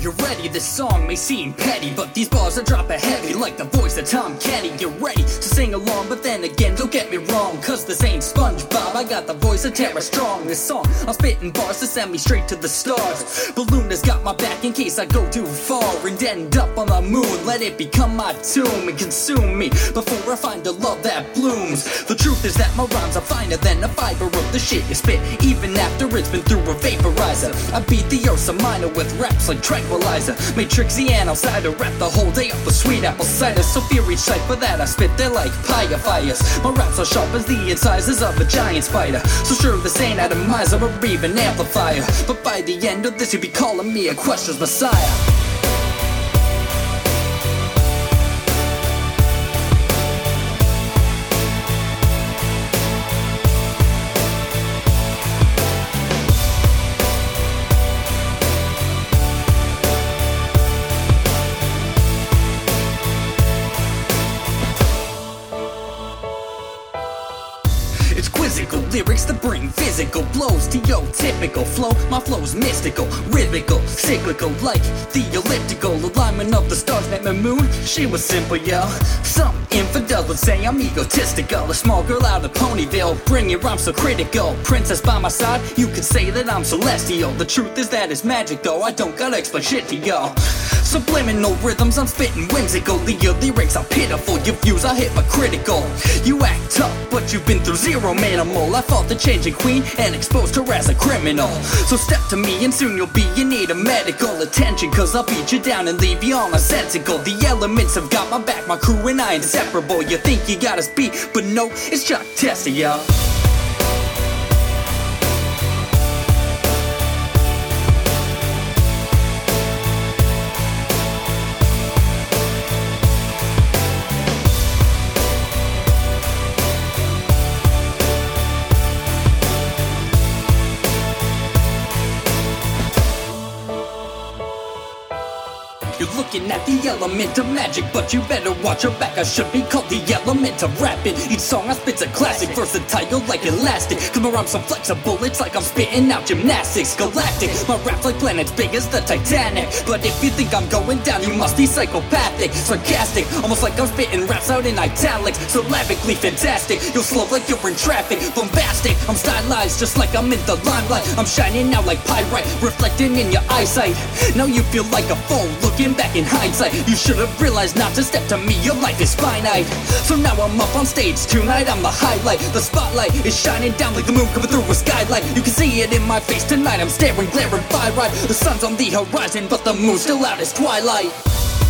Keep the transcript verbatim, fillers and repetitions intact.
you're ready. This song may seem petty, but these bars are dropping heavy like the voice of Tom Kenny. Get ready to sing along, but then again, don't get me wrong, cause this ain't SpongeBob, I got the voice of Tara Strong. This song, I'm spitting bars to send me straight to the stars. Balloon has got my back in case I go too far and end up on the moon. Let it become my tomb and consume me before I find the love that blooms. The truth is that my rhymes are finer than the fiber of the shit you spit, even after it's been through a vaporizer. I beat the Ursa Minor with raps like Tranquilizer, made Trixie and outsider rap the whole day up with sweet apple cider. So fear each sight for that I spit, they're like pyre fires. My raps are sharp as the incisors of a giant spider. So sure, this ain't atomizer or even amplifier, but by the end of this you'll be calling me a questions messiah. It's quizzical lyrics that bring physical blows to your typical flow. My flow's mystical, rhythmical, cyclical, like the elliptical alignment of the stars met my moon. She was simple, yo. Some infidels would say I'm egotistical. A small girl out of Ponyville, bring your rhymes so critical. Princess by my side, you could say that I'm celestial. The truth is that it's magic though, I don't gotta explain shit to y'all. Subliminal rhythms, I'm spitting whimsical. Your lyrics are pitiful, your views are hypocritical. You act tough, but you've been through zero minimal. I fought the changing queen and exposed her as a criminal. So step to me and soon you'll be in need of medical attention, cause I'll beat you down and leave you all nonsensical. The elements have got my back, my crew and I inseparable. You think you got us beat, but no, it's Chuck Testa, y'all. You're looking at the element of magic, but you better watch your back. I should be called the element of rapping. Each song I spit's a classic, versatile like elastic. Cause my rhymes so flexible, it's like I'm spitting out gymnastics. Galactic, my rap's like planets big as the Titanic. But if you think I'm going down, you must be psychopathic. Sarcastic, almost like I'm spitting raps out in italics. Syllabically fantastic, you'll slow like you're in traffic. Bombastic, I'm stylized just like I'm in the limelight. I'm shining out like pyrite, reflecting in your eyesight. Now you feel like a fool, looking back in hindsight. You should have realized not to step to me, your life is finite. So now I'm up on stage tonight, I'm the highlight. The spotlight is shining down like the moon coming through a skylight. You can see it in my face tonight, I'm staring, glaring fire right. The sun's on the horizon, but the moon's still out as twilight.